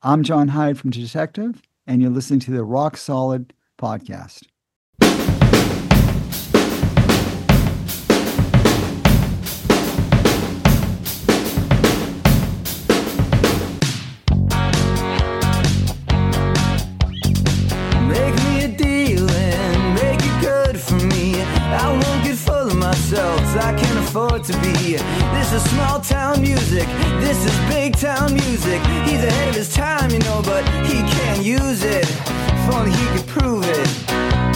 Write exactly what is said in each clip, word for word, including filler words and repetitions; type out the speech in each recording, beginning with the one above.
I'm John Hyde from Detective, and you're listening to the Rock Solid podcast. Make me a deal and make it good for me. I won't get full of myself, I can't afford to be. This is small town music, this is big town music. He's ahead of his time, you know, but he can't use it. If only he could prove it.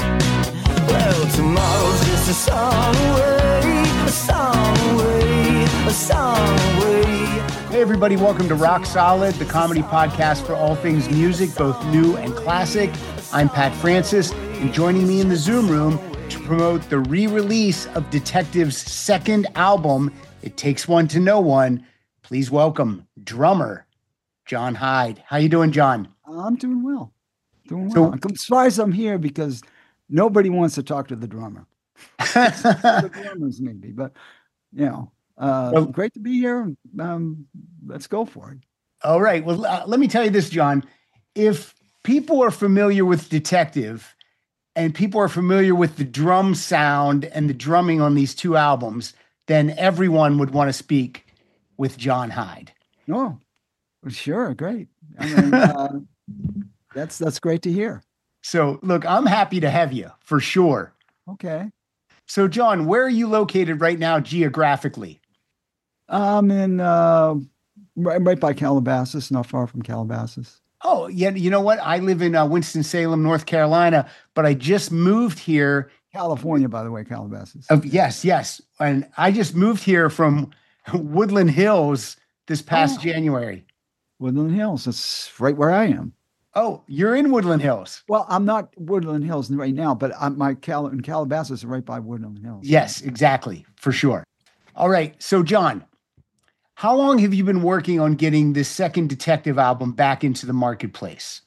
Well, tomorrow's just a song away, a song away, a song away. Hey everybody, welcome to Rock Solid, the comedy podcast for all things music, both new and classic. I'm Pat Francis, and joining me in the Zoom room to promote the re-release of Detective's second album, It Takes One to Know One, please welcome drummer John Hyde. How you doing, John? I'm doing well. Doing So- well. I'm surprised I'm here because nobody wants to talk to the drummer. The drummers maybe, but you know, uh, Well- great to be here. Um, let's go for it. All right. Well, uh, let me tell you this, John. If people are familiar with Detective and people are familiar with the drum sound and the drumming on these two albums, then everyone would want to speak with John Hyde. Oh, sure, great. I mean, uh, that's that's great to hear. So, look, I'm happy to have you for sure. Okay, So, John, where are you located right now geographically? I'm in uh, right, right by Calabasas, not far from Calabasas. Oh, yeah. You know what? I live in uh, Winston-Salem, North Carolina, but I just moved here. California, by the way, Calabasas. Of yes, yes. And I just moved here from Woodland Hills this past Oh. January. Woodland Hills. That's right where I am. Oh, you're in Woodland Hills. Well, I'm not Woodland Hills right now, but I'm, my Cal in Calabasas is right by Woodland Hills. Yes, exactly. For sure. All right. So, John, how long have you been working on getting this second Detective album back into the marketplace?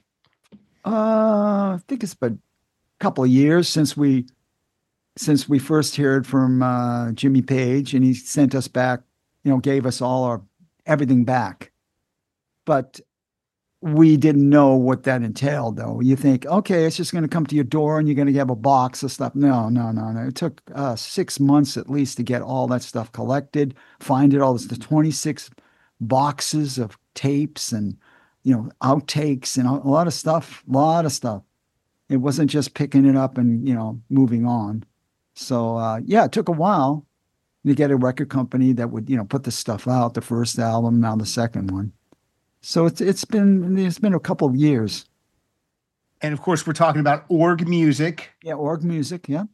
Uh, I think it's been a couple of years since we since we first heard from uh, Jimmy Page, and he sent us back, you know, gave us all our everything back. But we didn't know what that entailed, though. You think, okay, it's just going to come to your door and you're going to have a box of stuff. No, no, no, no. It took uh, six months at least to get all that stuff collected, find it all. It's the twenty-six boxes of tapes and, you know, outtakes and a lot of stuff, a lot of stuff. It wasn't just picking it up and, you know, moving on. So, uh, yeah, it took a while to get a record company that would, you know, put the stuff out, the first album, now the second one. So it's it's been it's been a couple of years. And of course, we're talking about Org Music, Yeah, org music. Yeah.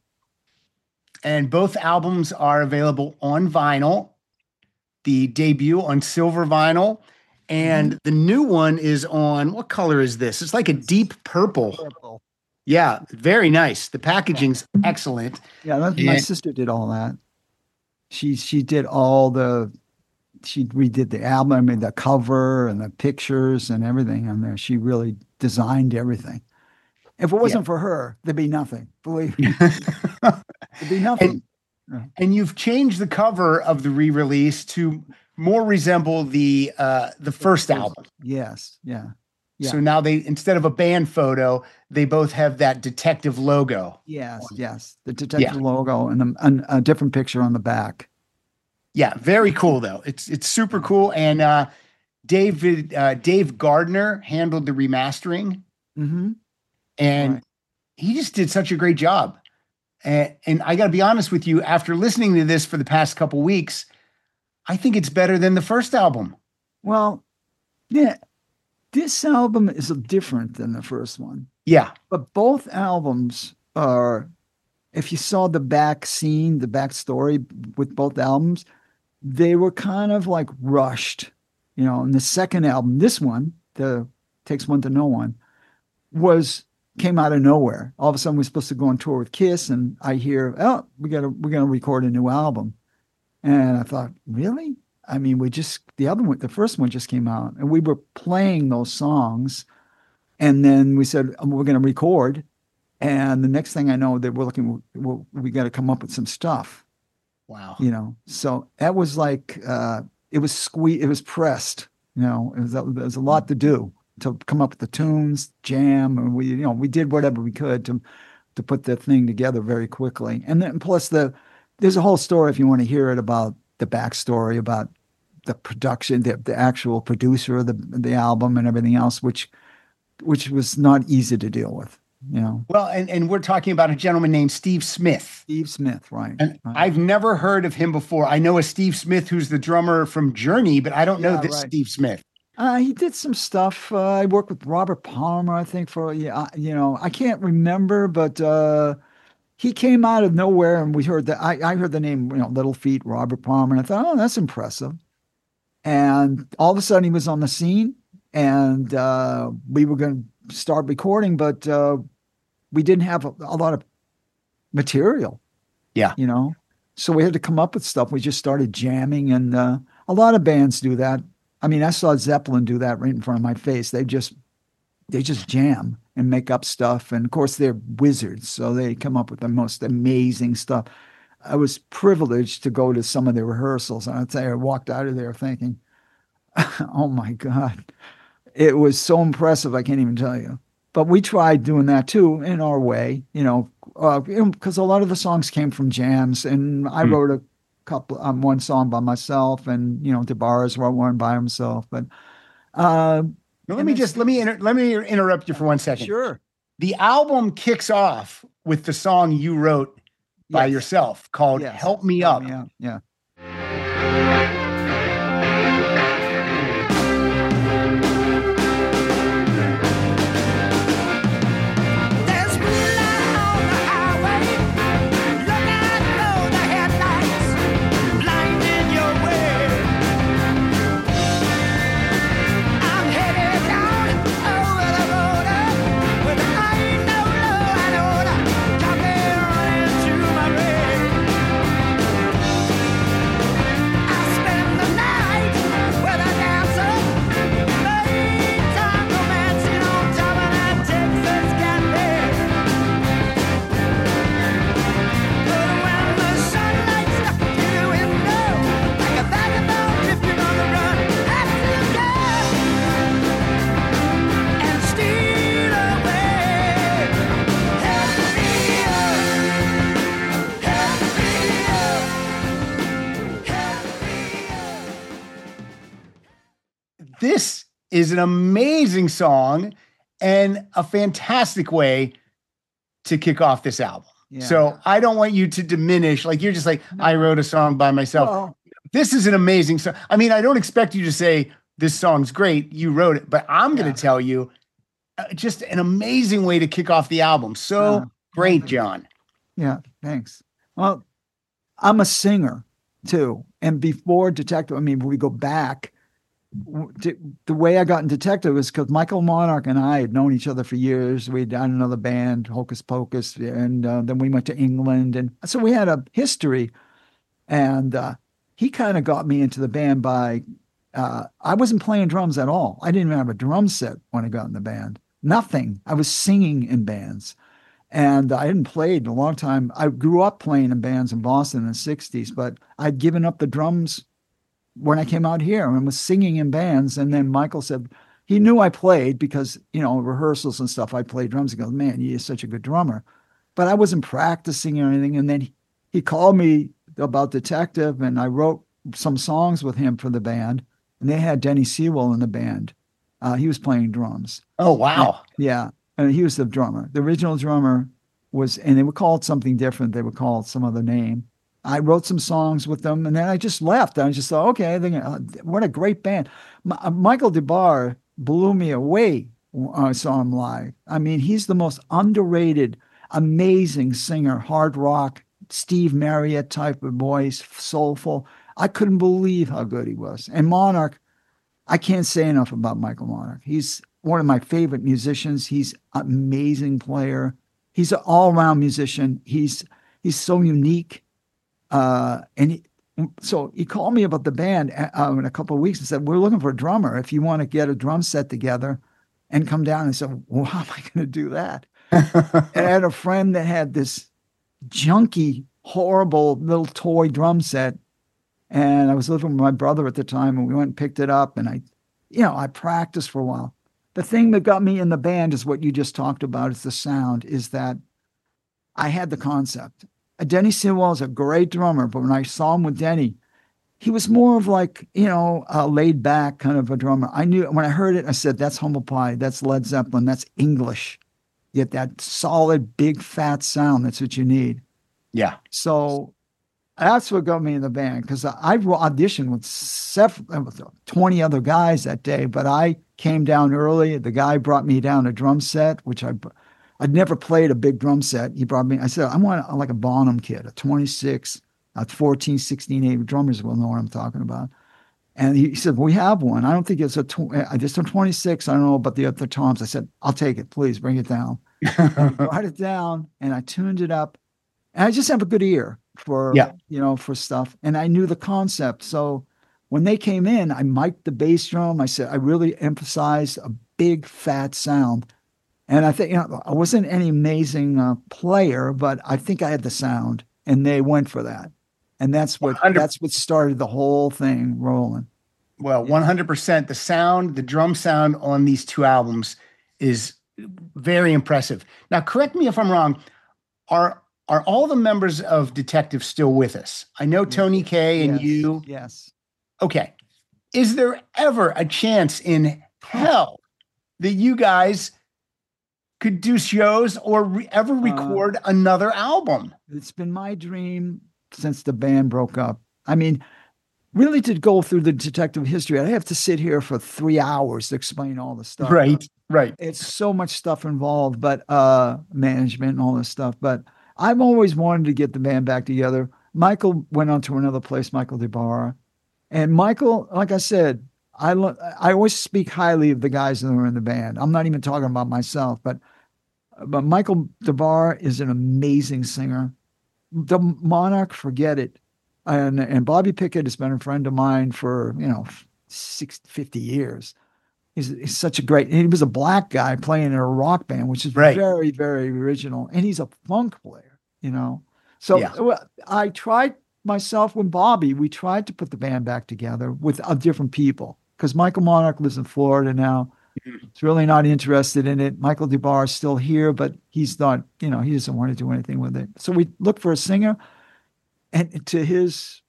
and both albums are available on vinyl. The debut on silver vinyl, and the new one is on, what color is this? It's like a deep purple. Purple. Yeah, very nice. The packaging's excellent. Yeah, that's, my Yeah. sister did all that. She she did all the she redid the album, I mean the cover and the pictures and everything on there. She really designed everything. If it wasn't for her, there'd be nothing. Believe me, there'd be nothing. And you've changed the cover of the re-release to more resemble the uh, the first album. Yes, yeah. Yeah. So now they, instead of a band photo, they both have that Detective logo. Yes, yes. The detective logo and, the, and a different picture on the back. Yeah, very cool though. It's it's super cool. And uh, David uh, Dave Gardner handled the remastering, Mm-hmm. and Right. he just did such a great job. And, and I got to be honest with you, after listening to this for the past couple weeks, I think it's better than the first album. Well, yeah, this album is different than the first one. Yeah, But both albums are, if you saw the back scene, the back story with both albums, they were kind of like rushed. You know, and the second album, this one, the Takes One to Know One, was came out of nowhere. All of a sudden, we're supposed to go on tour with Kiss, and I hear, oh, we got to we're gonna record a new album. And I thought, really? I mean, we just the other one, the first one just came out, and we were playing those songs. And then we said, oh, we're going to record. And the next thing I know, that we're looking, we we got to come up with some stuff, wow. you know? So that was like, uh, it was squeezed, it was pressed, you know, it was, there was a lot to do. to come up with the tunes, jam, and we, you know, we did whatever we could to to put the thing together very quickly. And then plus the there's a whole story if you want to hear it about the backstory about the production, the, the actual producer of the the album and everything else, which which was not easy to deal with, you know. Well, and, and we're talking about a gentleman named Steve Smith. Steve Smith, right. And right. I've never heard of him before. I know a Steve Smith who's the drummer from Journey, but I don't know Yeah, this right. Steve Smith. Uh, he did some stuff. Uh, I worked with Robert Palmer, I think, for, yeah, you know, I can't remember, but uh, he came out of nowhere and we heard that. I, I heard the name, you know, Little Feat, Robert Palmer, and I thought, oh, that's impressive. And all of a sudden he was on the scene and uh, we were going to start recording, but uh, we didn't have a, a lot of material. Yeah. You know, so we had to come up with stuff. We just started jamming, and uh, a lot of bands do that. I mean, I saw Zeppelin do that right in front of my face. They just, they just jam and make up stuff. And of course they're wizards. So they come up with the most amazing stuff. I was privileged to go to some of the rehearsals. And I'd say I walked out of there thinking, oh my God, it was so impressive. I can't even tell you, but we tried doing that too in our way, you know, uh, because a lot of the songs came from jams, and I mm. wrote a couple um, one song by myself, and you know DeBarras wrote one by himself. But uh, now, let me just let me inter- let me interrupt you for one second. Sure. The album kicks off with the song you wrote by yes. yourself called yes. "Help Me Help Up." Me Up. Yeah. This is an amazing song and a fantastic way to kick off this album. Yeah. So I don't want you to diminish, like you're just like, no. I wrote a song by myself. Well, this is an amazing song. I mean, I don't expect you to say this song's great, you wrote it, but I'm yeah. going to tell you uh, just an amazing way to kick off the album. So yeah. great, John. Yeah, thanks. Well, I'm a singer too. And before Detective, I mean, we go back, the way I got in Detective was because Michael Monarch and I had known each other for years. We'd done another band, Hocus Pocus, and uh, then we went to England. And so we had a history. And uh, he kind of got me into the band by, uh, I wasn't playing drums at all. I didn't even have a drum set when I got in the band. Nothing. I was singing in bands. And I hadn't played in a long time. I grew up playing in bands in Boston in the sixties, but I'd given up the drums when I came out here and was singing in bands. And then Michael said, he knew I played because, you know, rehearsals and stuff, I played drums. He goes, man, you're such a good drummer. But I wasn't practicing or anything. And then he, he called me about Detective, and I wrote some songs with him for the band. And they had Denny Sewell in the band. Uh, he was playing drums. Oh, wow. And, yeah. And he was the drummer. The original drummer was, and they would call it something different. They would call it some other name. I wrote some songs with them, and then I just left. I just thought, okay, I think, uh, what a great band. M- Michael DeBar blew me away when I saw him live. I mean, he's the most underrated, amazing singer, hard rock, Steve Marriott type of voice, soulful. I couldn't believe how good he was. And Monarch, I can't say enough about Michael Monarch. He's one of my favorite musicians. He's an amazing player. He's an all-around musician. He's he's so unique. Uh, and he, so he called me about the band uh, in a couple of weeks and said, we're looking for a drummer. If you want to get a drum set together and come down. And I said, well, how am I going to do that? And I had a friend that had this junky, horrible little toy drum set. And I was living with my brother at the time, and we went and picked it up. And I, you know, I practiced for a while. the thing that got me in the band is what you just talked about, is the sound, is that I had the concept. Uh, Denny Stilwell is a great drummer, but when I saw him with Denny, he was more of like, you know, a laid back kind of a drummer. I knew when I heard it, I said, that's Humble Pie, that's Led Zeppelin, that's English. Get that solid, big, fat sound. That's what you need. Yeah. So that's what got me in the band, because I auditioned with several, twenty other guys that day, but I came down early. The guy brought me down a drum set, which I, I'd never played a big drum set. He brought me, I said, I want like a Bonham kit, a twenty-six, a fourteen, sixteen, eight. Drummers will know what I'm talking about. And he said, well, we have one. I don't think it's a, tw- it's a twenty-six. I don't know about the other toms. I said, I'll take it. Please bring it down. I brought it down and I tuned it up. And I just have a good ear for, yeah. you know, for stuff. And I knew the concept. So when they came in, I mic'd the bass drum. I said, I really emphasized a big fat sound. And I think, you know, I wasn't any amazing uh, player, but I think I had the sound, and they went for that. And that's what, one hundred that's what started the whole thing rolling. Well, one hundred percent. The sound, the drum sound on these two albums is very impressive. Now, correct me if I'm wrong. Are are all the members of Detective still with us? I know Tony Kaye and yes, you. Yes. Okay. Is there ever a chance in hell that you guys could do shows or re- ever record uh, another album? It's been my dream since the band broke up. I mean, really, to go through the Detective history, I have to sit here for three hours to explain all the stuff. Right, right. It's so much stuff involved, but uh, management and all this stuff. But I've always wanted to get the band back together. Michael went on to another place, Michael DeBarra. And Michael, like I said, I lo- I always speak highly of the guys that are in the band. I'm not even talking about myself, but but Michael DeBarra is an amazing singer. The Monarch, forget it. And and Bobby Pickett has been a friend of mine for, you know, six, fifty years. He's, he's such a great, he was a black guy playing in a rock band, which is right. very, very original. And he's a funk player, you know. So yeah. well, I tried myself with Bobby, we tried to put the band back together with uh, different people, because Michael Monarch lives in Florida now. Mm-hmm. He's really not interested in it. Michael DeBarra is still here, but he's not, you know, he doesn't want to do anything with it. So we looked for a singer. And to his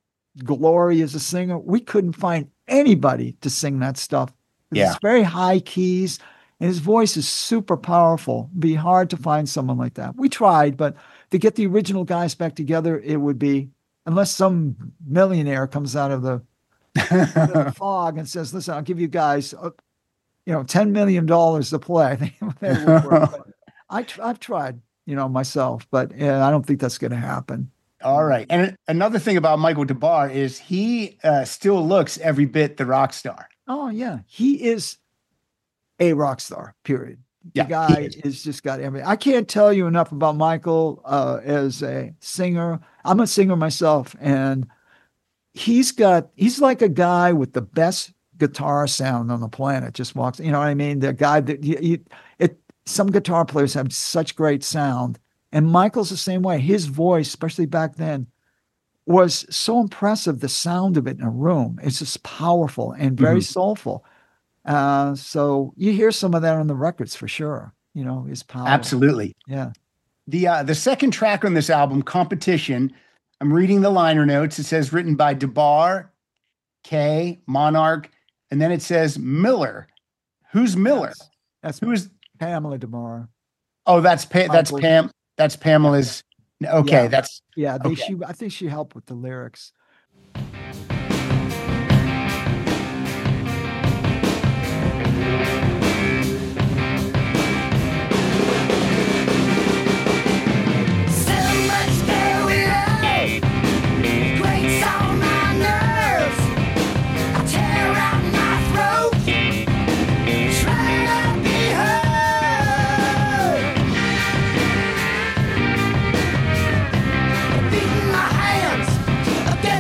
glory as a singer, we couldn't find anybody to sing that stuff. Yeah. It's very high keys, and his voice is super powerful. It'd be hard to find someone like that. We tried, but to get the original guys back together, it would be, unless some millionaire comes out of the, the fog and says, listen, I'll give you guys, uh, you know, ten million dollars to play. I think that would work. But I, I've tried, you know, myself, but uh, I don't think that's going to happen. All right. And another thing about Michael DeBarra is he uh, still looks every bit the rock star. Oh, yeah. He is a rock star, period. Yeah, the guy is. is just got everything. I can't tell you enough about Michael uh, as a singer. I'm a singer myself, and he's got, he's like a guy with the best guitar sound on the planet. Just walks, you know what I mean? The guy that, you, you, it. some guitar players have such great sound. And Michael's the same way. His voice, especially back then, was so impressive, the sound of it in a room. It's just powerful and very mm-hmm. soulful. Uh, so you hear some of that on the records for sure. You know, his power. Absolutely. Yeah. The uh, the second track on this album, Competition, I'm reading the liner notes. It says written by DeBarra, Kaye, Monarch, and then it says Miller. Who's Miller? That's, that's Who is Pamela DeBarra. Oh, that's pa- that's Pam. That's Pamela's. Okay, yeah. that's yeah. They, okay. She, I think she helped with the lyrics. Against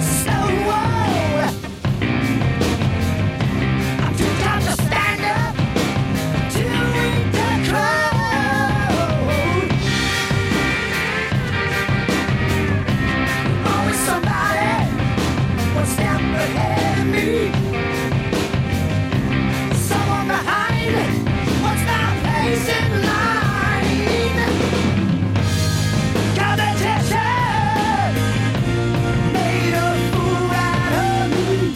in line. Got that tattoo, made a fool out of me.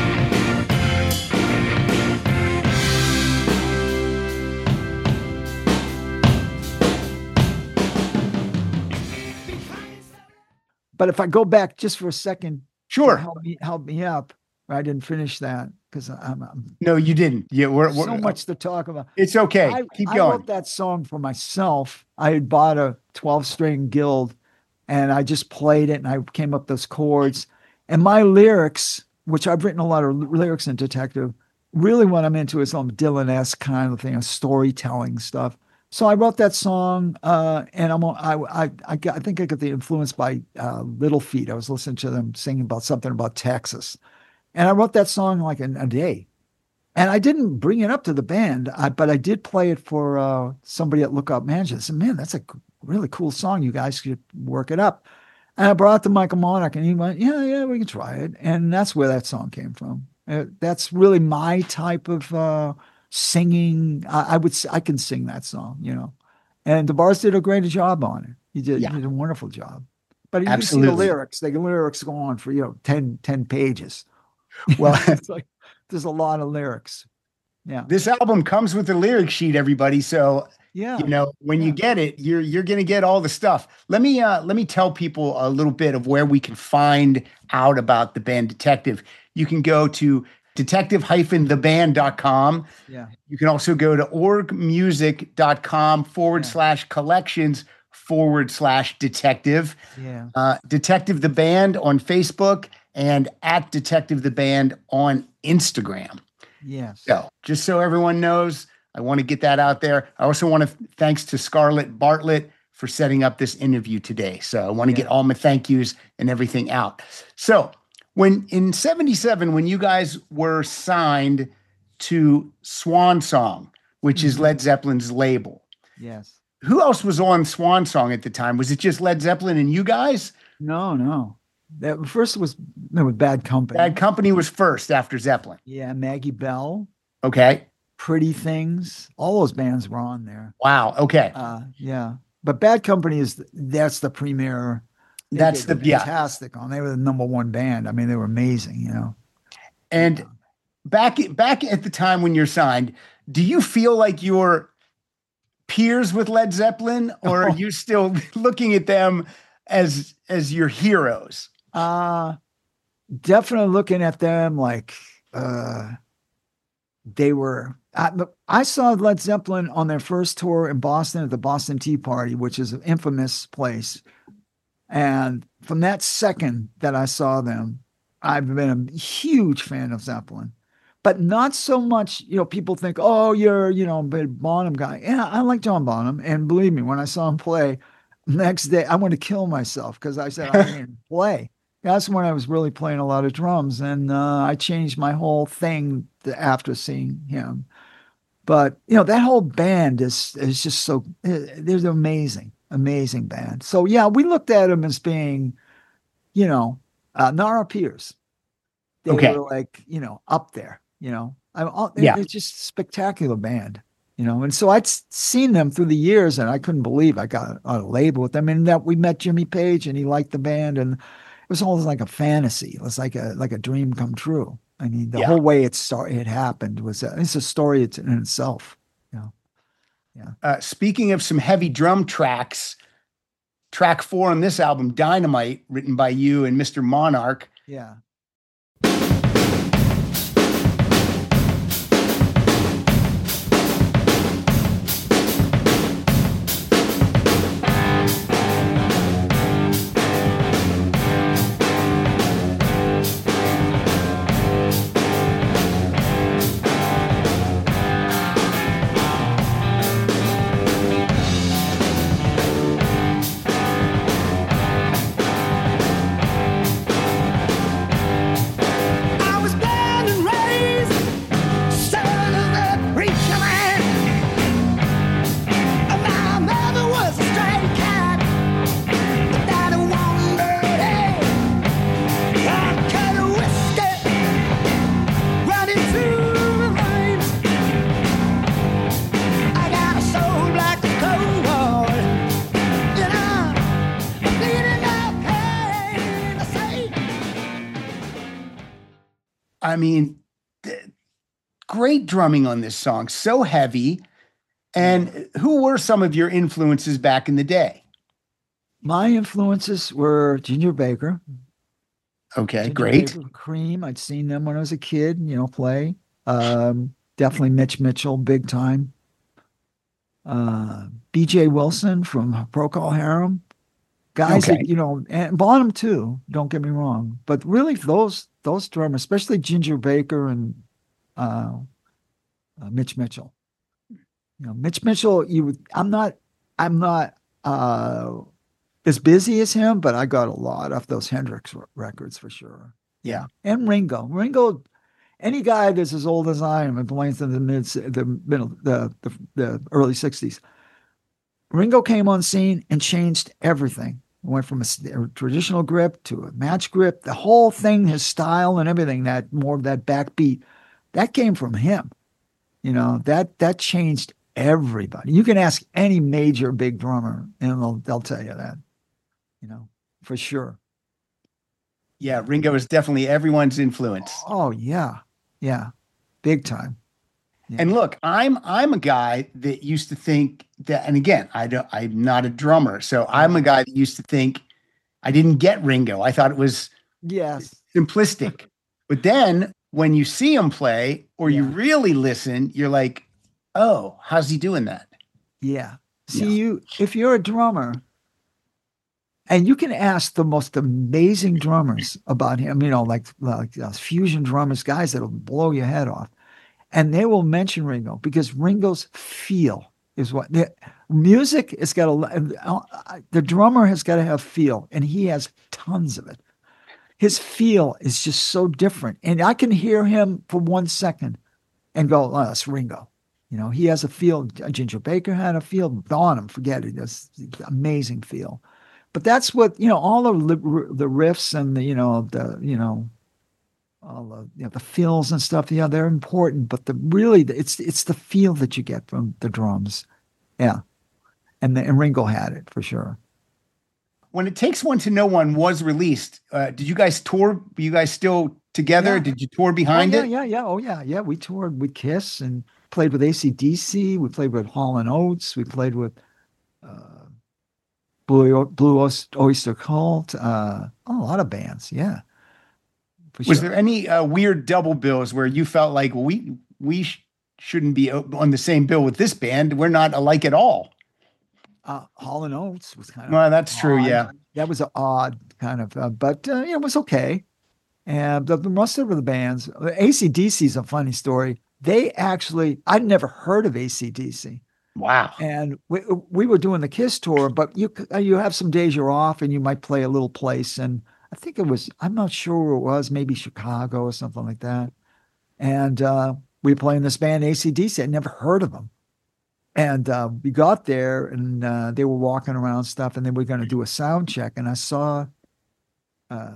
But if I go back just for a second, Sure. help me help me up. I didn't finish that because I'm, I'm No, you didn't. Yeah, we're, we're so much to talk about. It's okay. I, Keep I going. wrote that song for myself. I had bought a twelve string guild and I just played it and I came up those chords. And my lyrics, which I've written a lot of lyrics in Detective, really what I'm into is some Dylan-esque kind of thing, of storytelling stuff. So I wrote that song, uh, and I'm I I I, got, I think I got the influence by uh, Little Feat. I was listening to them singing about something about Texas, and I wrote that song like in a day. And I didn't bring it up to the band, I, but I did play it for uh, somebody at Lookout Management. I said, "Man, that's a really cool song. You guys should work it up." And I brought it to Michael Monarch, and he went, "Yeah, yeah, we can try it." And that's where that song came from. Uh, that's really my type of uh, singing. I, I would, I can sing that song, you know. And DeBarge did a great job on it. He did, Yeah. he did a wonderful job. But you Absolutely. see the lyrics. The lyrics go on for, you know, ten, ten pages. Well, It's like there's a lot of lyrics. Yeah. this album comes with a lyric sheet, everybody. So Yeah. you know, when Yeah. you get it, you're you're gonna get all the stuff. Let me uh let me tell people a little bit of where we can find out about the band Detective. You can go to detective dash the band dot com. Yeah. You can also go to orgmusic.com forward Yeah. slash collections forward slash detective. Yeah. Uh, Detective the Band on Facebook and at Detective the Band on Instagram. Yes. So just so everyone knows, I want to get that out there. I also want to thanks to Scarlett Bartlett for setting up this interview today. So I want to Yeah. get all my thank yous and everything out. So when in seventy-seven, when you guys were signed to Swan Song, which is Mhm. Led Zeppelin's label, Yes. who else was on Swan Song at the time? Was it just Led Zeppelin and you guys? No, no. That first was no, with Bad Company. Bad Company was first after Zeppelin. Yeah. Maggie Bell, Okay. Pretty Things. All those bands were on there. Wow. Okay. Uh, yeah. But Bad Company is, that's the premier. They That's did the- yeah. fantastic on. They were the number one band. I mean, they were amazing, you know. And back back at the time when you're signed, do you feel like you're peers with Led Zeppelin, or are Oh. you still looking at them as as your heroes? Uh definitely looking at them like uh they were I, look, I saw Led Zeppelin on their first tour in Boston at the Boston Tea Party, which is an infamous place. And from that second that I saw them, I've been a huge fan of Zeppelin. But not so much, you know, people think, oh, you're, you know, a big Bonham guy. Yeah, I like John Bonham. And believe me, when I saw him play, next day I wanted to kill myself because I said I didn't play. That's when I was really playing a lot of drums, and uh, I changed my whole thing to, after seeing him. But you know, that whole band is is just so they're amazing, amazing band. So yeah, we looked at them as being, you know, uh, not our peers. They Okay. were like, you know, up there. You know, I'm all, Yeah. it's just a spectacular band. You know, and so I'd s- seen them through the years, and I couldn't believe I got on a label with them. And that we met Jimmy Page, and he liked the band, and it was almost like a fantasy. It was like a like a dream come true. I mean, the Yeah. whole way it started, it happened was a, it's a story in itself. You know, Uh, speaking of some heavy drum tracks, track four on this album, Dynamite, written by you and Mister Monarch. yeah. I mean, th- great drumming on this song, so heavy. And who were some of your influences back in the day? My influences were Ginger Baker. Okay, Ginger great. Baker, Cream. I'd seen them when I was a kid, you know, play. Um, definitely Mitch Mitchell, big time. Uh, B J Wilson from Procol Harum. Guys Okay. that, you know, and Bonham too, don't get me wrong. But really those those drummers, especially Ginger Baker and uh, uh, Mitch Mitchell. You know, Mitch Mitchell, you would, I'm not I'm not uh as busy as him, but I got a lot of those Hendrix r- records for sure. Yeah. And Ringo. Ringo, any guy that's as old as I am and belongs in the mid the middle the the, the early sixties. Ringo came on scene and changed everything. Went from a, a traditional grip to a match grip. The whole thing, his style and everything, that more of that backbeat, that came from him. You know, that that changed everybody. You can ask any major big drummer and they'll they'll tell you that, you know, for sure. Yeah, Ringo is definitely everyone's influence. Oh yeah. Yeah. Big time. Yeah. And look, I'm I'm a guy that used to think that, and again, I don't I'm not a drummer, so I'm a guy that used to think I didn't get Ringo. I thought it was Yes. simplistic. But then when you see him play or you Yeah. really listen, you're like, oh, how's he doing that? Yeah. See, Yeah. you if you're a drummer, and you can ask the most amazing drummers about him, you know, like like uh, fusion drummers, guys that'll blow your head off, and they will mention Ringo because Ringo's feel is what the music has got to. Uh, the drummer has got to have feel, and he has tons of it. His feel is just so different, and I can hear him for one second and go, "Oh, that's Ringo." You know, he has a feel. Ginger Baker had a feel. Bonham, forget it. It's amazing feel. But that's what, you know, all of the, the riffs and the, you know, the, you know, all the, you know, the fills and stuff. Yeah, they're important, but the really, it's it's the feel that you get from the drums. Yeah. And, the, and Ringo had it for sure. When It Takes One to Know One was released, uh, did you guys tour? Were you guys still together? Yeah. Did you tour Oh, behind yeah, it? yeah, yeah. Oh, yeah, yeah. We toured with Kiss and played with A C D C. We played with Hall and Oates. We played with uh, Blue, Blue Oyster Cult. Uh, oh, a lot of bands. Yeah. For Was sure. there any uh, weird double bills where you felt like we we sh- shouldn't be on the same bill with this band? We're not alike at all. Uh, Hall and Oates was kind of Well, that's true. odd. Yeah. That was an odd kind of, uh, but uh, you know, it was okay. And the, the rest of the bands, A C D C is a funny story. They actually, I'd never heard of A C D C. Wow. And we we were doing the Kiss tour, but you you have some days you're off and you might play a little place. And I think it was, I'm not sure where it was, maybe Chicago or something like that. And uh, we were playing this band, A C D C. I'd never heard of them. And uh, we got there and uh, they were walking around stuff and they were going to do a sound check. And I saw uh,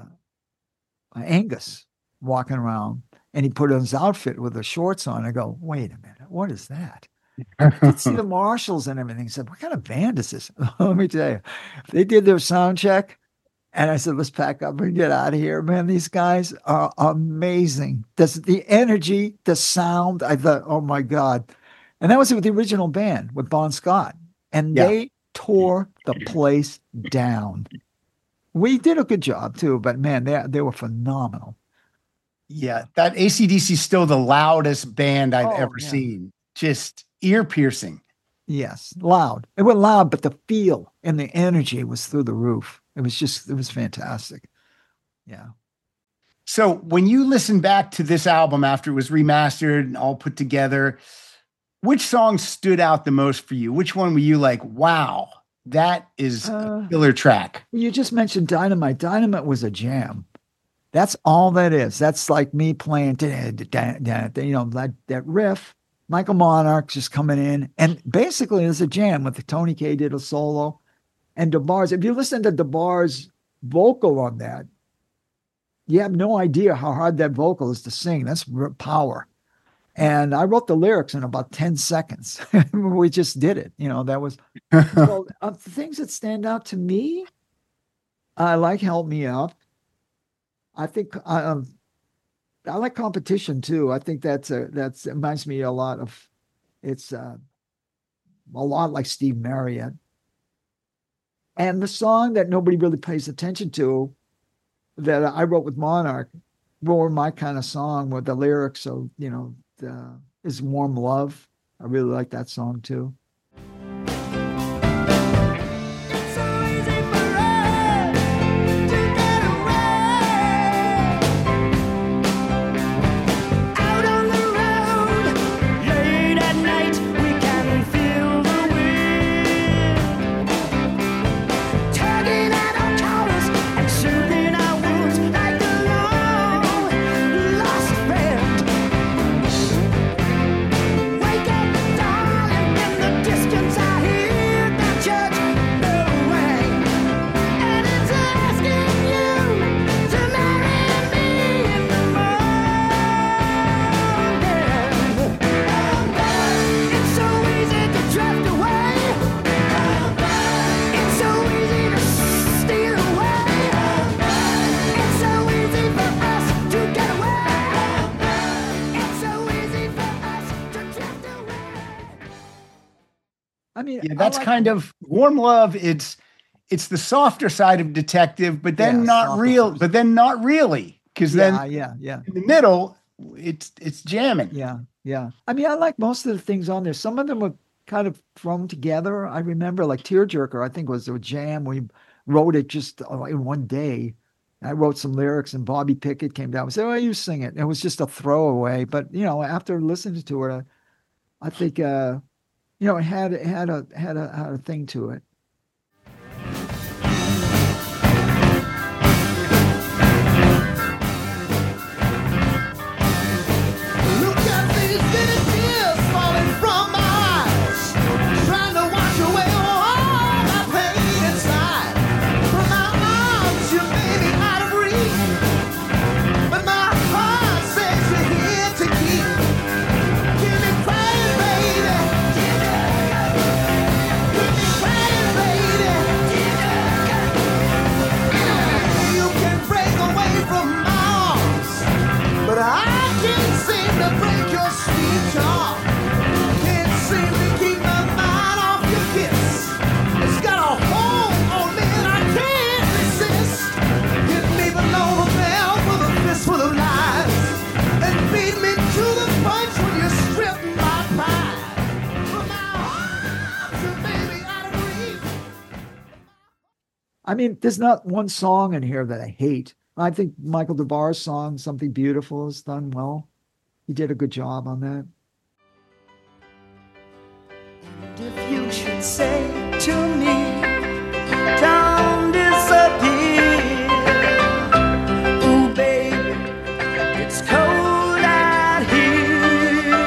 Angus walking around and he put on his outfit with the shorts on. I go, wait a minute, what is that? I did see the Marshalls and everything. I said, what kind of band is this? Let me tell you. They did their sound check. And I said, let's pack up and get out of here. Man, these guys are amazing. This, the energy, the sound. I thought, oh my God. And that was with the original band with Bon Scott. And Yeah. they tore the place down. We did a good job too, but man, they, they were phenomenal. Yeah. That A C D C is still the loudest band I've Oh, ever yeah. seen. Just ear piercing. Yes, loud. It went loud, but the feel and the energy was through the roof. It was just, it was fantastic. Yeah. So when you listen back to this album after it was remastered and all put together, which song stood out the most for you? Which one were you like, wow, that is Uh, a killer track? You just mentioned Dynamite. Dynamite was a jam. That's all that is. That's like me playing, da- da- da- da- you know, that, that riff. Michael Monarch just coming in. And basically, it's a jam with the Tony Kaye did a solo. And DeBar's, if you listen to DeBar's vocal on that, you have no idea how hard that vocal is to sing. That's power. And I wrote the lyrics in about ten seconds. We just did it. You know, that was, well, uh, the things that stand out to me, I like Help Me Up. I think, um, I like Competition too. I think that's a that's it reminds me a lot of it's uh, a lot like Steve Marriott. And the song that nobody really pays attention to that I wrote with Monarch were my kind of song with the lyrics. So, you know, the, is Warm Love. I really like that song too. I mean, yeah, that's like, kind of Warm Love. It's it's the softer side of Detective, but then yeah, not real, side. but then not really, because yeah, then yeah, yeah, in the middle, it's it's jamming. Yeah, yeah. I mean, I like most of the things on there. Some of them were kind of thrown together. I remember, like Tearjerker, I think was a jam. We wrote it just in one day. I wrote some lyrics, and Bobby Pickett came down and said, "Oh, you sing it." And it was just a throwaway, but you know, after listening to it, I, I think. uh You know, it had it had a had a had a thing to it. Look at these little tears falling from my eyes, trying to wash away all my pain inside. From my arms, you may be out of reach, but my heart says you're here to keep. Give me crying, baby. But I can't seem to break your sweet jaw. Can't seem to keep my mind off your kiss. It's got a hold on me and I can't resist. Hit me below the belt with a fistful of lies, and beat me to the punch when you strip my pride. From my arms, you may be out of reach. I mean, there's not one song in here that I hate. I think Michael DeBar's song, Something Beautiful, is done well. He did a good job on that. And if you should say to me, don't disappear, ooh, baby, it's cold out here.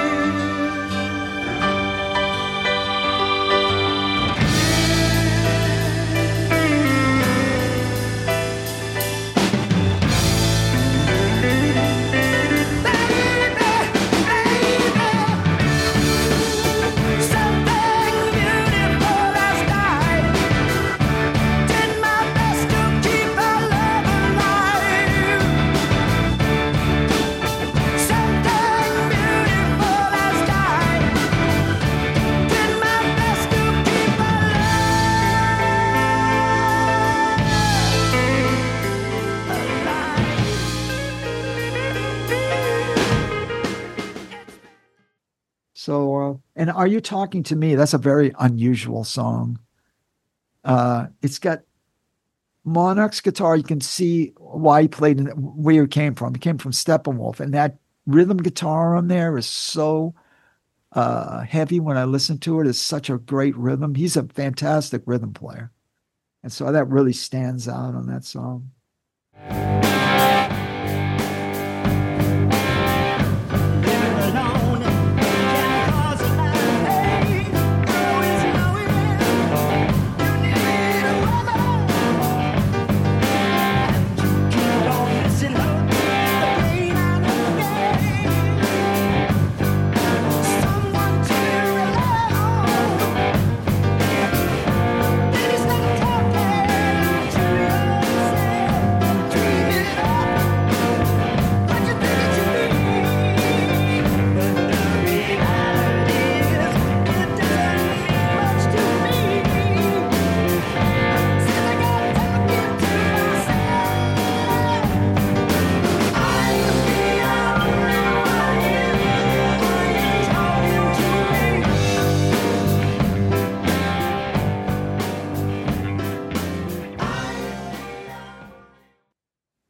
So, uh, and Are You Talking to Me? That's a very unusual song. Uh, it's got Monarch's guitar. You can see why he played and where he came from. He came from Steppenwolf, and that rhythm guitar on there is so uh, heavy when I listen to it. It's such a great rhythm. He's a fantastic rhythm player. And so that really stands out on that song.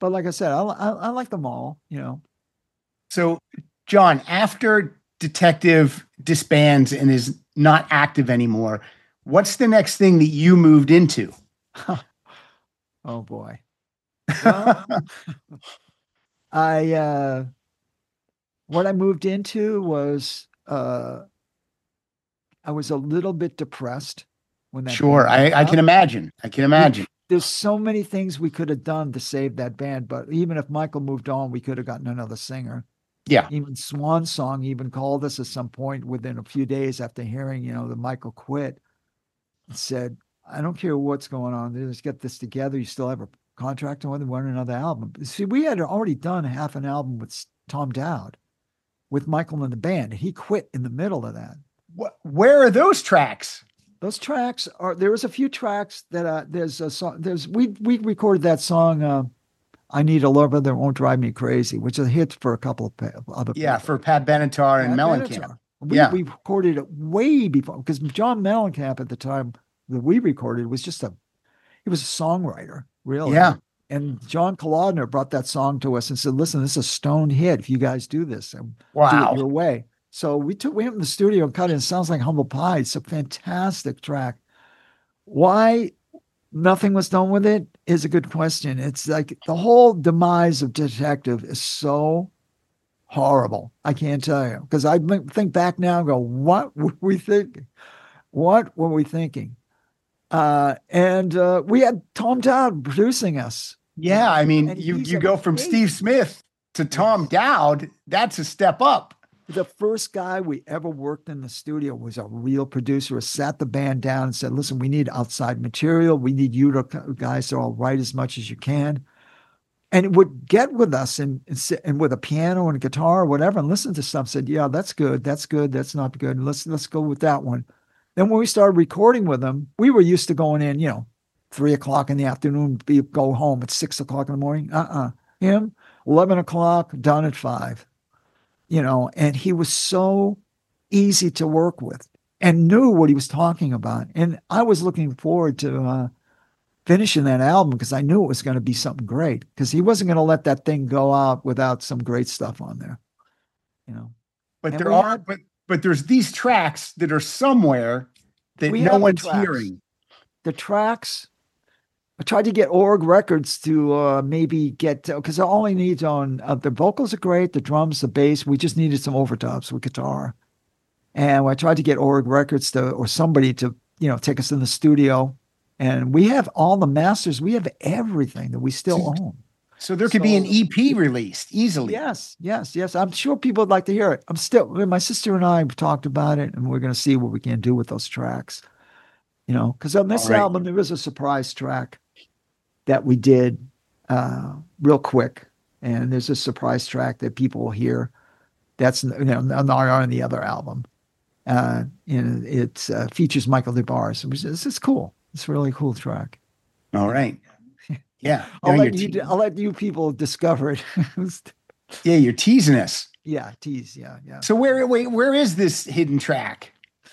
but like I said, I, I, I like them all, you know. So, John, after Detective disbands and is not active anymore, what's the next thing that you moved into? Oh boy. Well, I uh what I moved into was uh I was a little bit depressed when that Sure, band I, broke I up. can imagine. I can imagine. There's so many things we could have done to save that band, but even if Michael moved on, we could have gotten another singer. Yeah. Even Swan Song even called us at some point within a few days after hearing, you know, that Michael quit and said, I don't care what's going on. Let's get this together. You still have a contract on and want another album. See, we had already done half an album with Tom Dowd with Michael in the band. He quit in the middle of that. Where are those tracks? Those tracks are, there was a few tracks that uh, there's a song, there's, we, we recorded that song, uh, I Need a Lover That Won't Drive Me Crazy, which is a hit for a couple of other people. Yeah, for Pat Benatar and Mellencamp. We, yeah. we recorded it way before, because John Mellencamp at the time that we recorded was just a, he was a songwriter, really. Yeah. And John Kolodner brought that song to us and said, listen, this is a stone hit if you guys do this. And wow. Do it your way. So we took, we went in the studio and cut it. It sounds like Humble Pie. It's a fantastic track. Why nothing was done with it is a good question. It's like the whole demise of Detective is so horrible. I can't tell you, because I think back now and go, what were we thinking? What were we thinking? Uh, and uh, we had Tom Dowd producing us. Yeah, I mean, and you you go from great. Steve Smith to Tom Dowd. That's a step up. The first guy we ever worked in the studio was a real producer who sat the band down and said, listen, we need outside material. We need you to guys to all write as much as you can. And it would get with us and, and, sit, and with a piano and a guitar or whatever and listen to stuff, said, yeah, that's good. That's good. That's not good. Let's, let's go with that one. Then when we started recording with them, we were used to going in, you know, three o'clock in the afternoon, be, go home at six o'clock in the morning. Uh-uh. Him, eleven o'clock, done at five. You know, and he was so easy to work with and knew what he was talking about. And I was looking forward to uh, finishing that album because I knew it was going to be something great, because he wasn't going to let that thing go out without some great stuff on there, you know. But and there are, had, but, but there's these tracks that are somewhere that no one's hearing. The tracks, I tried to get Org Records to uh, maybe get, because all he needs on, uh, the vocals are great, the drums, the bass, we just needed some overdubs with guitar. And I tried to get Org Records to, or somebody to, you know, take us in the studio. And we have all the masters, we have everything that we still so, own. So there could so, be an E P released easily. Yes, yes, yes. I'm sure people would like to hear it. I'm still, my sister and I have talked about it, and we're going to see what we can do with those tracks. You know, because on this right. album, there is a surprise track that we did uh, real quick. And there's a surprise track that people will hear. That's, you know, not on the other album. Uh, and it uh, features Michael DeBarge. Which is, it's cool. It's a really cool track. All right. Yeah. I'll, let you, te- I'll let you people discover it. Yeah, you're teasing us. Yeah, tease. Yeah, yeah. So where, wait, where is this hidden track?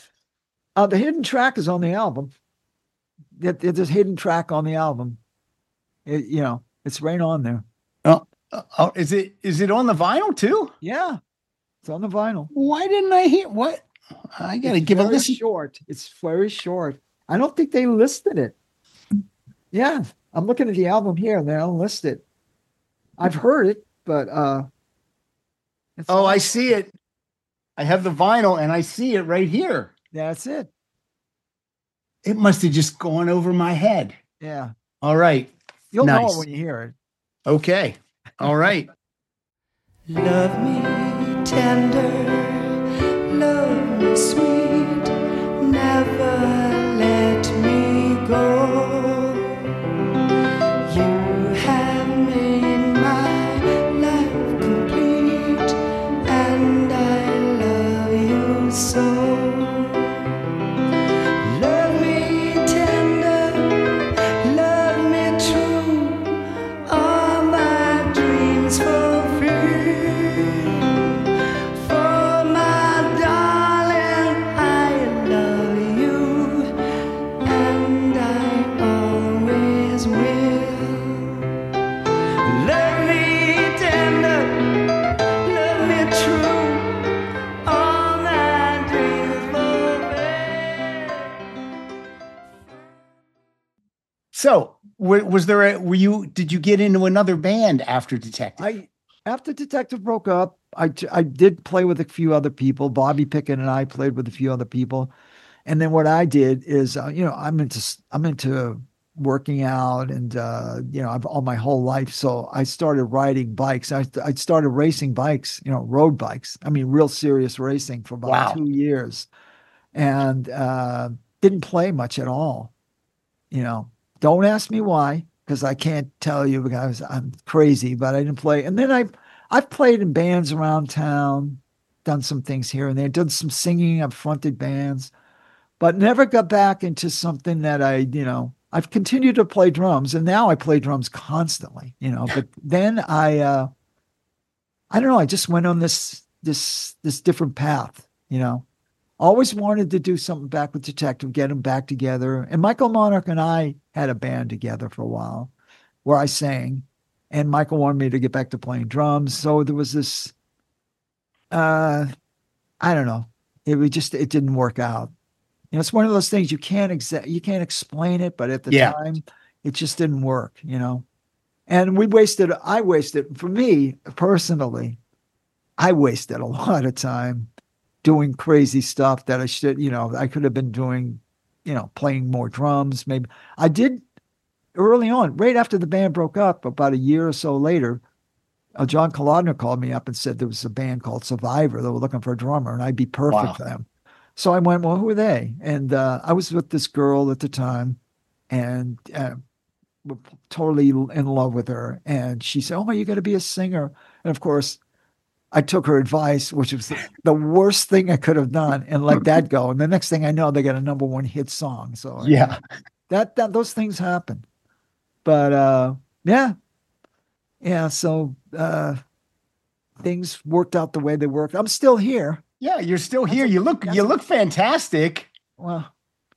Uh, the hidden track is on the album. It, it's a hidden track on the album. It, you know, it's right on there. Oh, oh, is it is it on the vinyl too? Yeah, it's on the vinyl. Why didn't I hear what? I got to give a listen. Short. It's very short. I don't think they listed it. Yeah, I'm looking at the album here, and they don't list it. I've heard it, but uh. It's oh, I see it. I have the vinyl, and I see it right here. That's it. It must have just gone over my head. Yeah. All right. You'll nice. know it when you hear it. Okay. All right. Love me tender, love me sweet, never let me go. You have made my life complete, and I love you so. So, w- was there a, were you, did you get into another band after Detective? I after Detective broke up, I t- I did play with a few other people. Bobby Pickett and I played with a few other people, and then what I did is, uh, you know, I'm into s- I'm into working out, and uh, you know, I've all my whole life. So I started riding bikes. I I started racing bikes, you know, road bikes. I mean, real serious racing for about Wow. two years, and uh, didn't play much at all. You know, don't ask me why, because I can't tell you because I'm crazy, but I didn't play. And then I, I've played in bands around town, done some things here and there, done some singing. I've fronted bands, but never got back into something that I, you know, I've continued to play drums, and now I play drums constantly, you know. But then I, uh, I don't know, I just went on this this this different path, you know. Always wanted to do something back with Detective, get them back together. And Michael Monarch and I had a band together for a while where I sang. And Michael wanted me to get back to playing drums. So there was this, uh, I don't know. It was just, it didn't work out. You know, it's one of those things you can't exa- you can't explain it, but at the Yeah. time, it just didn't work, you know. And we wasted, I wasted, for me personally, I wasted a lot of time doing crazy stuff that I should, you know, I could have been doing, you know, playing more drums. Maybe I did early on, right after the band broke up, about a year or so later. Uh, John Kolodner called me up and said there was a band called Survivor. They were looking for a drummer, and I'd be perfect Wow. for them. So I went, well, who are they? And uh, I was with this girl at the time, and uh, were totally in love with her. And she said, "Oh, you got to be a singer." And of course, I took her advice, which was the, the worst thing I could have done, and let that go. And the next thing I know, they got a number one hit song. So you Yeah. know, that that those things happen. But uh, yeah, yeah. So uh, things worked out the way they worked. I'm still here. Yeah. You're still That's here. a, You look, that's you a, look fantastic. well,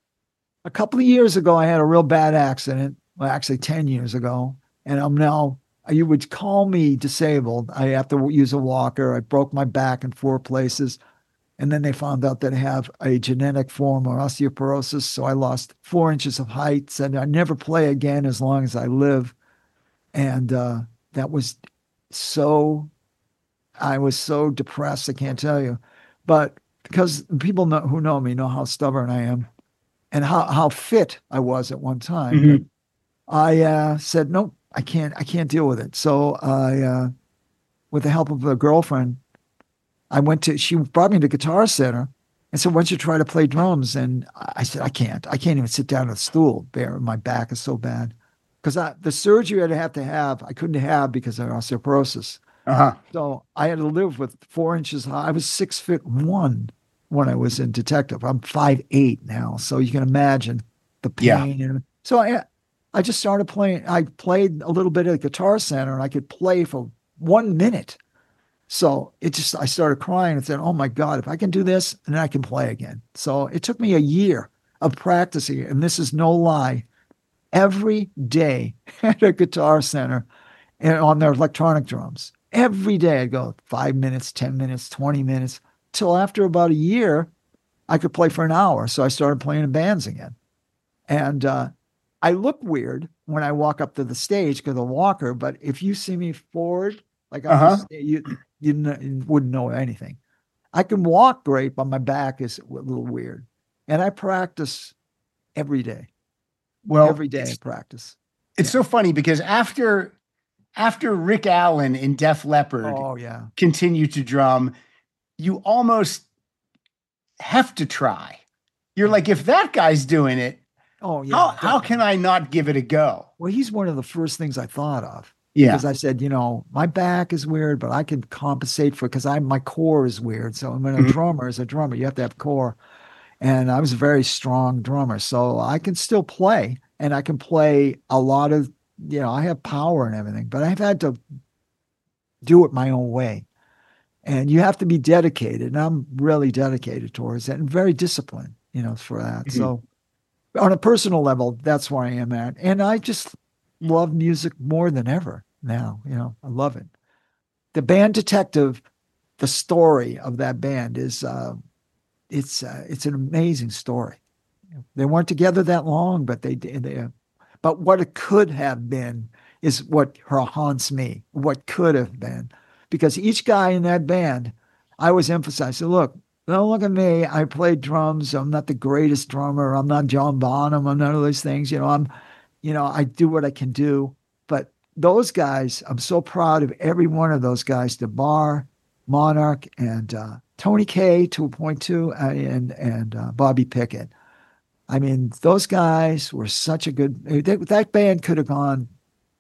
a couple of years ago, I had a real bad accident. Well, actually, ten years ago, and I'm now. You would call me disabled. I have to use a walker. I broke my back in four places. And then they found out that I have a genetic form of osteoporosis. So I lost four inches of height, said I never play again as long as I live. And uh, that was so, I was so depressed, I can't tell you. But because people know, who know me know how stubborn I am and how, how fit I was at one time. But Mhm. I uh, said, nope, I can't, I can't deal with it. So I, uh, with the help of a girlfriend, I went to, she brought me to Guitar Center and said, why don't you try to play drums? And I said, I can't. I can't even sit down at a stool. Bare, my back is so bad. Because the surgery I'd have to have, I couldn't have because of osteoporosis. Uh-huh. So I had to live with four inches high. I was six foot one when I was in Detective. I'm five eight now. So you can imagine the Yeah. pain. And so I, I just started playing. I played a little bit at Guitar Center and I could play for one minute. So it just, I started crying and said, oh my God, if I can do this, then I can play again. So it took me a year of practicing. And this is no lie. Every day at a Guitar Center and on their electronic drums, every day I'd go five minutes, ten minutes, twenty minutes, till after about a year, I could play for an hour. So I started playing in bands again. And uh, I look weird when I walk up to the stage because of the walker, but if you see me forward, like up the Uh-huh. stage, you, you, you wouldn't know anything. I can walk great, but my back is a little weird. And I practice every day. Well, Every day I it's, practice. it's Yeah. so funny because after, after Rick Allen in Def Leppard Oh, yeah. continued to drum, you almost have to try. You're Yeah. like, if that guy's doing it, Oh, yeah. how, how definitely. can I not give it a go? Well, he's one of the first things I thought of Yeah. because I said, you know, my back is weird, but I can compensate for because I my core is weird. So when a Mhm. drummer is a drummer, you have to have core. And I was a very strong drummer, so I can still play, and I can play a lot of, you know, I have power and everything, but I've had to do it my own way. And you have to be dedicated, and I'm really dedicated towards it and very disciplined, you know, for that. Mhm. So on a personal level, that's where I am at. And I just love music more than ever now. You know, I love it. The band Detective, the story of that band is uh, it's uh, it's an amazing story. They weren't together that long, but they they uh, But what it could have been is what haunts me, what could have been. Because each guy in that band, I always emphasize, look, don't look at me. I played drums. I'm not the greatest drummer. I'm not John Bonham. I'm none of those things. You know, I'm, you know, I do what I can do. But those guys, I'm so proud of every one of those guys, DeBar, Monarch, and uh, Tony Kaye to a point too, uh, and, and uh, Bobby Pickett. I mean, those guys were such a good, that, that band could have gone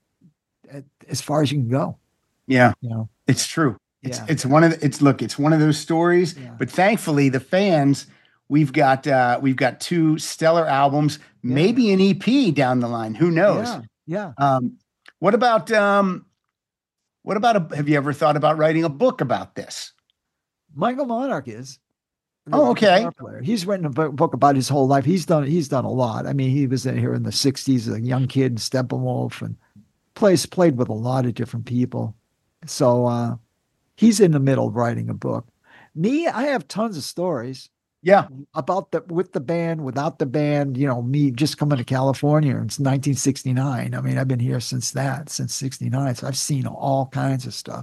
as far as you can go. Yeah. You know, it's true. It's, yeah. it's one of the, it's look, it's one of those stories, yeah. but thankfully the fans, we've got, uh, we've got two stellar albums, yeah. maybe an E P down the line. Who knows? Yeah. yeah. Um, what about, um, what about, a, have you ever thought about writing a book about this? Michael Monarch is. Oh, okay. Player. He's written a book about his whole life. He's done, he's done a lot. I mean, he was in here in the sixties, a young kid in Steppenwolf, and plays, played with a lot of different people. So, uh, he's in the middle of writing a book. Me, I have tons of stories. Yeah. About the, with the band, without the band, you know, me just coming to California. It's nineteen sixty-nine. I mean, I've been here since that, since sixty-nine. So I've seen all kinds of stuff.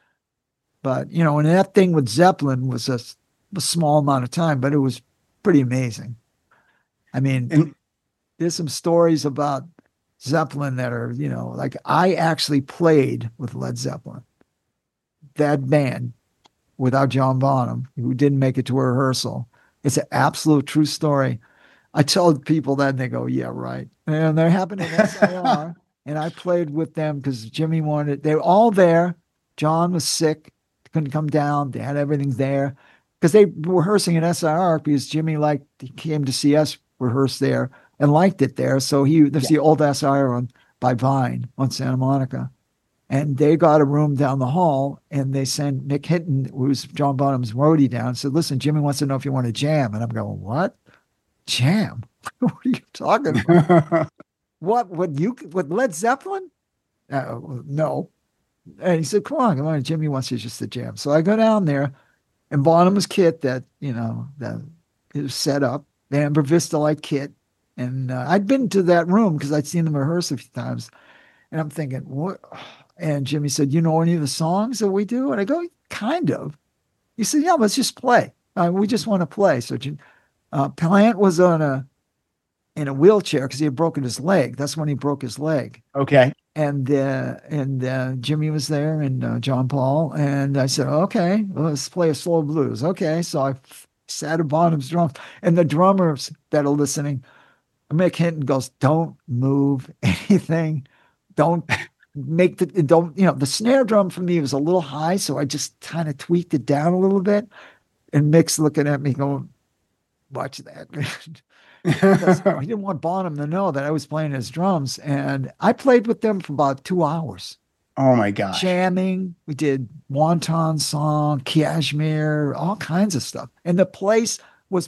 But, you know, and that thing with Zeppelin was a, a small amount of time, but it was pretty amazing. I mean, and there's some stories about Zeppelin that are, you know, like I actually played with Led Zeppelin, that band, without John Bonham, who didn't make it to a rehearsal. It's an absolute true story. I tell people that and they go, yeah, right. And they're happening in S I R. And I played with them because Jimmy wanted, they were all there. John was sick, couldn't come down. They had everything there. Because they were rehearsing at S I R because Jimmy liked, he came to see us rehearse there and liked it there. So he, there's yeah. the old S I R on by Vine on Santa Monica. And they got a room down the hall and they sent Mick Hinton, who's John Bonham's roadie, down and said, listen, Jimmy wants to know if you want to jam. And I'm going, what? Jam? What are you talking about? what, would you, with Led Zeppelin? Uh, no. And he said, come on, come on. Jimmy wants you just to jam. So I go down there. And Bonham's kit that, you know, that is set up, the Amber Vista Light kit. And uh, I'd been to that room because I'd seen them rehearse a few times. And I'm thinking, what? And Jimmy said, you know any of the songs that we do? And I go, kind of. He said, yeah, let's just play. Uh, we just want to play. So uh, Plant was on a in a wheelchair because he had broken his leg. That's when he broke his leg. Okay. And uh, and uh, Jimmy was there and uh, John Paul. And I said, okay, well, let's play a slow blues. Okay. So I sat at Bonham's drums. And the drummers that are listening, Mick Hinton goes, don't move anything. Don't make the, don't, you know, the snare drum for me was a little high. So I just kind of tweaked it down a little bit. And Mick's looking at me going, watch that. Because he didn't want Bonham to know that I was playing his drums. And I played with them for about two hours. Oh my gosh. Jamming. We did Wonton Song, Kashmir, all kinds of stuff. And the place was,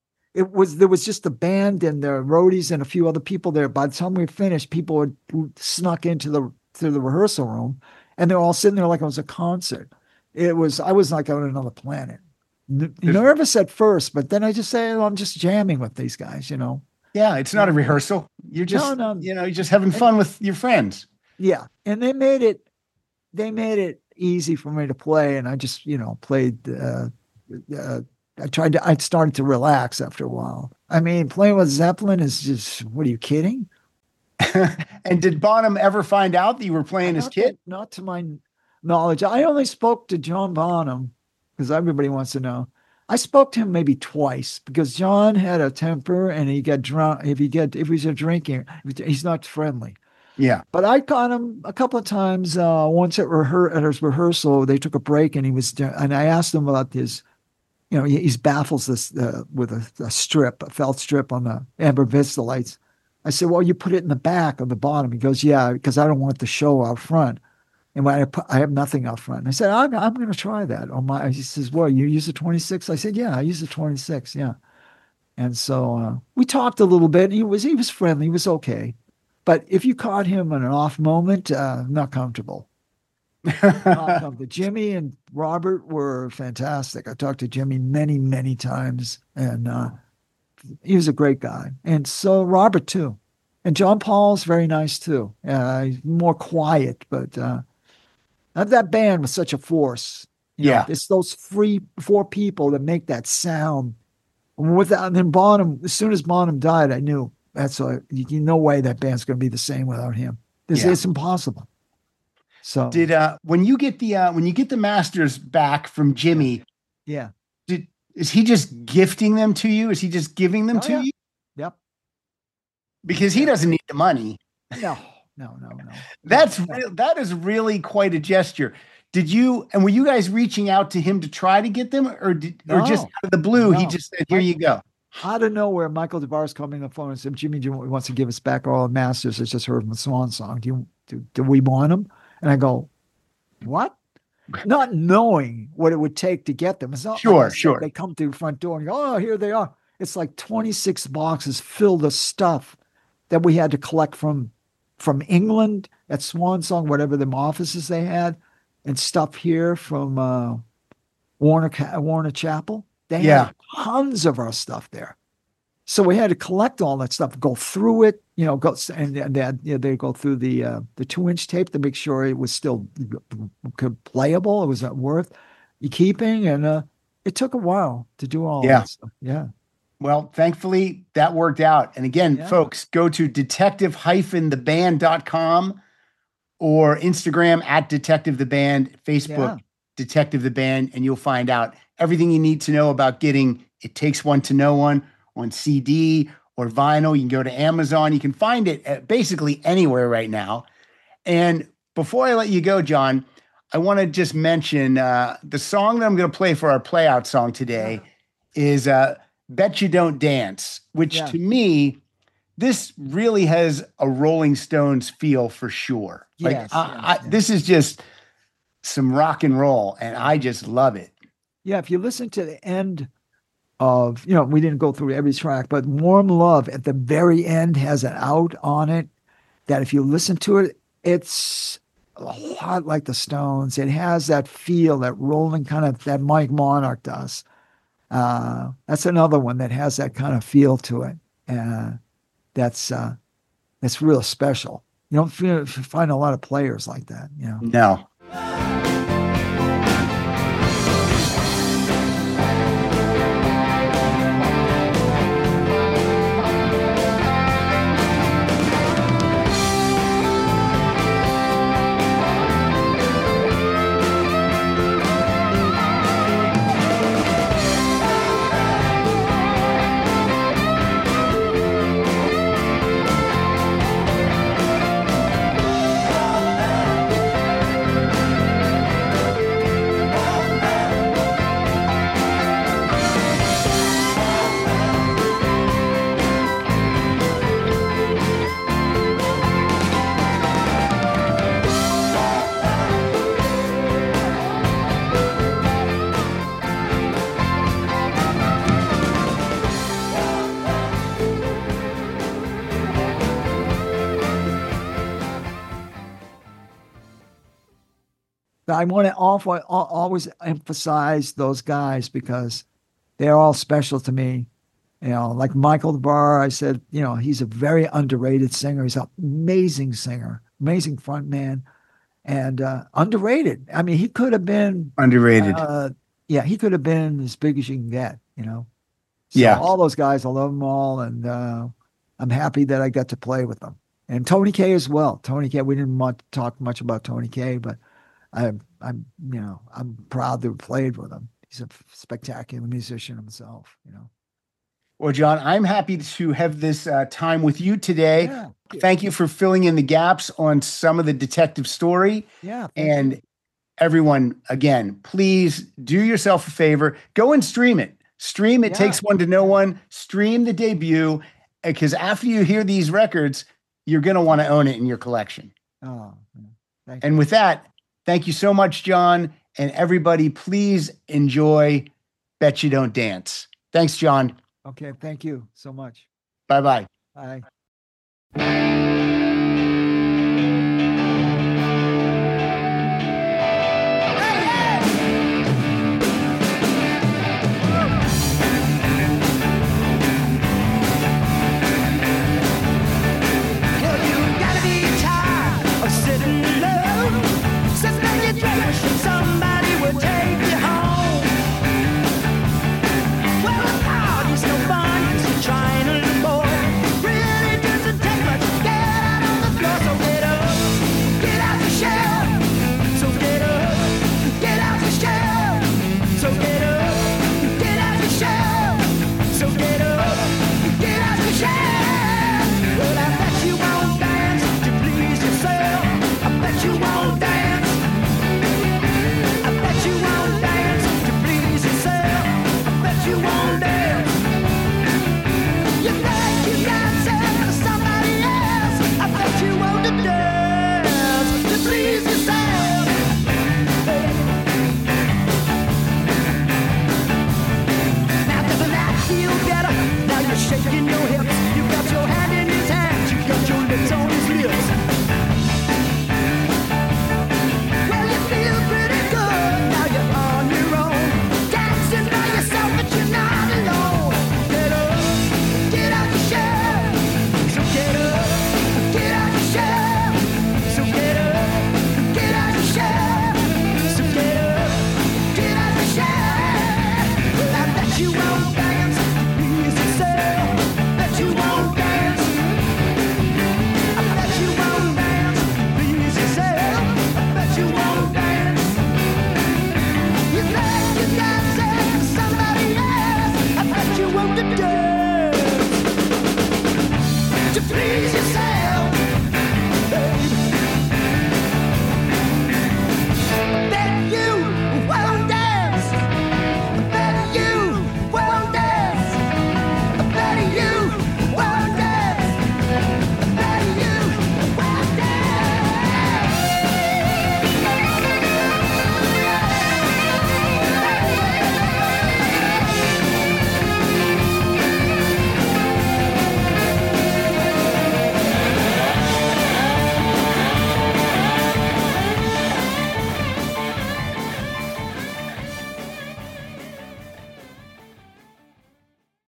it was, there was just the band and the roadies and a few other people there. By the time we finished, people had snuck into the, to the rehearsal room and they're all sitting there like it was a concert. It was, I was like on another planet. Nervous at first, but then I just say, oh, I'm just jamming with these guys, you know. Yeah, it's not a rehearsal. You're just, no, no. you know, you're just having fun with your friends. Yeah, and they made it, they made it easy for me to play, and I just, you know, played. Uh, uh, I tried to. I started to relax after a while. I mean, playing with Zeppelin is just. What are you kidding? And did Bonham ever find out that you were playing not his kit? To, not to my knowledge. I only spoke to John Bonham. Because everybody wants to know. I spoke to him maybe twice because John had a temper and he got drunk. If he get if he's a drinking, he's not friendly. Yeah. But I caught him a couple of times. Uh, once at, rehe- at his rehearsal, they took a break and he was and I asked him about his, you know, he, he's baffles this uh, with a, a strip, a felt strip on the Amber Vista lights. I said, well, you put it in the back on the bottom. He goes, yeah, because I don't want the show out front. And when I put, I have nothing out front. And I said, I'm, I'm going to try that on my, he says, well, you use a twenty-six? I said, yeah, I use a twenty-six. Yeah. And so uh, we talked a little bit. He was, he was friendly. He was okay. But if you caught him in an off moment, uh, not comfortable. not comfortable. Jimmy and Robert were fantastic. I talked to Jimmy many, many times and uh, he was a great guy. And so Robert too. And John Paul's very nice too. Uh, he's more quiet, but uh, that band was such a force. You Yeah. know, it's those three, four people that make that sound. And without, and then Bonham, as soon as Bonham died, I knew that's a, you, no way that band's going to be the same without him. It's, Yeah. it's impossible. So Did uh when you get the uh when you get the masters back from Jimmy, yeah, did is he just gifting them to you? Is he just giving them Oh, to yeah. you? Yep. Because he Yeah. doesn't need the money. No, no, no, no. That's No. real that is really quite a gesture. Did you and were you guys reaching out to him to try to get them, or did or just No. out of the blue he No. just said, "Here you go"? Out of nowhere, Michael DeBar's coming on the phone and said, Jimmy Jim wants to give us back all the masters. I just heard from the Swan Song. Do you do, do we want them? And I go, what? Not knowing what it would take to get them. It's not Sure, like I said, sure. They come through the front door and go, oh, here they are. It's like twenty-six boxes filled of stuff that we had to collect from from England at Swan Song, whatever the offices they had, and stuff here from uh, Warner Warner Chapel. They Yeah. had tons of our stuff there. So we had to collect all that stuff, go through it, you know, go and, and they, had, you know, they go through the uh, the two inch tape to make sure it was still playable. It was worth keeping, and uh, it took a while to do all Yeah. that stuff. Yeah, Well, thankfully that worked out. And again, Yeah. folks, go to detective dash the band dot com or Instagram at Detective the Band, Facebook Yeah. Detective the Band, and you'll find out everything you need to know about getting It Takes One to Know One on C D or vinyl. You can go to Amazon. You can find it at basically anywhere right now. And before I let you go, John, I want to just mention uh, the song that I'm going to play for our playout song today is uh, Bet You Don't Dance, which Yeah. to me, this really has a Rolling Stones feel for sure. Like Yes, I, yes, I, yes. this is just some rock and roll, and I just love it. yeah. If you listen to the end of, you know, we didn't go through every track, but Warm Love at the very end has an out on it that if you listen to it, it's a lot like the Stones. It has that feel, that rolling kind of that Mike Monarch does. Uh, that's another one that has that kind of feel to it. Uh, that's uh, that's real special. You don't feel, find a lot of players like that, you know. No. I want to always, always emphasize those guys because they're all special to me. You know, like Michael DeBar, I said, you know, he's a very underrated singer. He's an amazing singer, amazing front man, and uh, underrated. I mean, he could have been Underrated. Uh, yeah, he could have been as big as you can get, you know. So Yeah. all those guys, I love them all, and uh, I'm happy that I got to play with them. And Tony Kaye as well. Tony Kaye, we didn't want to talk much about Tony Kaye, but I'm, I'm, you know, I'm proud to have played with him. He's a spectacular musician himself, you know. Well, John, I'm happy to have this uh, time with you today. Yeah. Thank you for filling in the gaps on some of the detective story. Yeah. thank And you. everyone, again, please do yourself a favor. Go and stream it. Stream It Yeah. Takes One to Know One. Stream the debut, because after you hear these records, you're going to want to own it in your collection. Oh, yeah. Thank you. And with that, thank you so much, John. And everybody, please enjoy Bet You Don't Dance. Thanks, John. Okay. Thank you so much. Bye-bye. Bye.